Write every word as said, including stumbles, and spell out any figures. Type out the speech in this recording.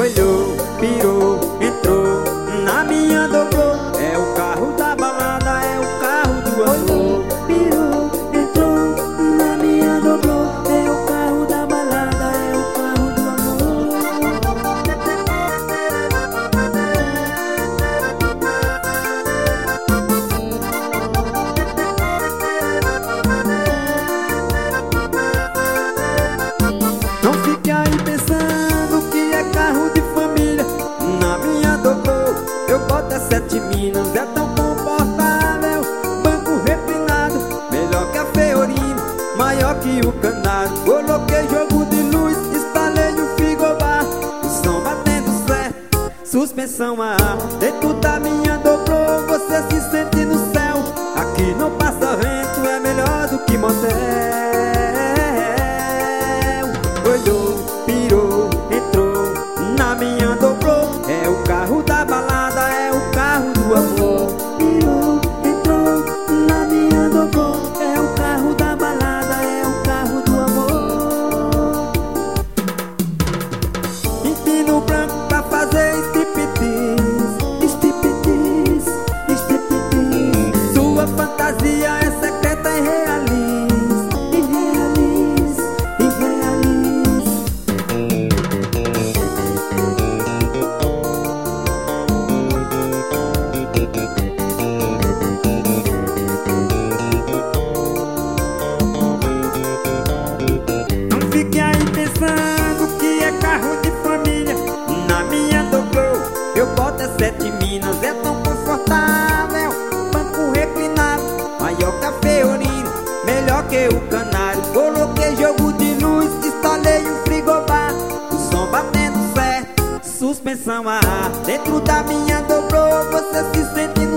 olhou, pirou, entrou na minha dobrou. É o carro da balada, é o carro do amor. Pirou, entrou na minha dobrou. É o carro da balada, é o carro do amor. Não fique aí pensando que é carro de família. Na minha dobrou, eu boto é sete minas. É tão confortável, banco reclinado, melhor que a Fiorino, maior que o Canário. Coloquei jogo de luz, instalei o frigobar, o som batendo certo, suspensão a ar. Dentro da minha dobrou, você se sente no céu. Aqui não passa vento, é melhor do que motel. Olhou, pirou, entrou na minha dobrou. É o carro da balada, é o carro do amor. Pirou, entrou na minha dobrou. É o carro da balada, é o carro do amor. Empino branco pra fazer striptease, Striptease, striptease. sua fantasia é secreta e realiza. Irrealize, irrealize. Não fique aí pensando que é carro de família. Na minha dobrou, eu boto é sete minas. É tão confortável, banco reclinado, maior que a Fiorino, melhor que o Canário. Coloquei jogo de luz, instalei um frigobar, o som batendo certo, suspensão a ar. Dentro da minha dobrou, você se sente no